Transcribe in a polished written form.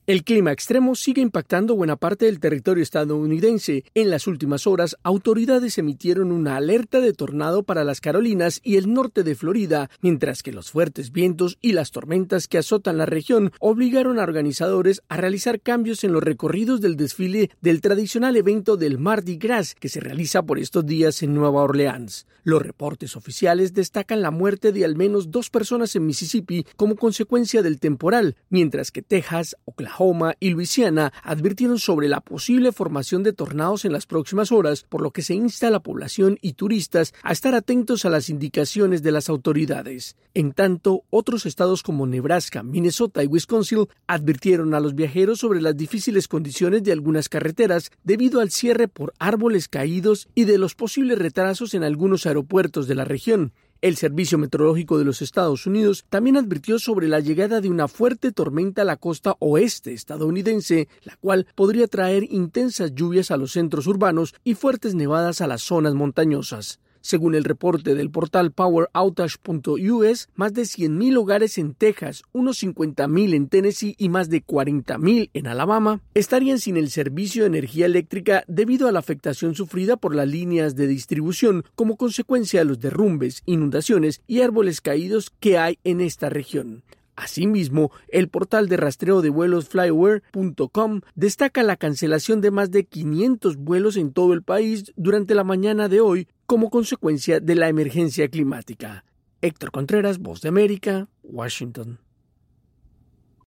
El clima extremo sigue impactando buena parte del territorio estadounidense. En las últimas horas, autoridades emitieron una alerta de tornado para las Carolinas y el norte de Florida, mientras que los fuertes vientos y las tormentas que azotan la región obligaron a organizadores a realizar cambios en los recorridos del desfile del tradicional evento del Mardi Gras que se realiza por estos días en Nueva Orleans. Los reportes oficiales destacan la muerte de al menos 2 personas en Mississippi como consecuencia del temporal, mientras que Texas, Oklahoma y Luisiana advirtieron sobre la posible formación de tornados en las próximas horas, por lo que se insta a la población y turistas a estar atentos a las indicaciones de las autoridades. En tanto, otros estados como Nebraska, Minnesota y Wisconsin advirtieron a los viajeros sobre las difíciles condiciones de algunas carreteras debido al cierre por árboles caídos y de los posibles retrasos en algunos aeropuertos de la región. El Servicio Meteorológico de los Estados Unidos también advirtió sobre la llegada de una fuerte tormenta a la costa oeste estadounidense, la cual podría traer intensas lluvias a los centros urbanos y fuertes nevadas a las zonas montañosas. Según el reporte del portal PowerOutage.us, más de 100,000 hogares en Texas, unos 50,000 en Tennessee y más de 40,000 en Alabama estarían sin el servicio de energía eléctrica debido a la afectación sufrida por las líneas de distribución como consecuencia de los derrumbes, inundaciones y árboles caídos que hay en esta región. Asimismo, el portal de rastreo de vuelos Flyware.com destaca la cancelación de más de 500 vuelos en todo el país durante la mañana de hoy como consecuencia de la emergencia climática. Héctor Contreras, Voz de América, Washington.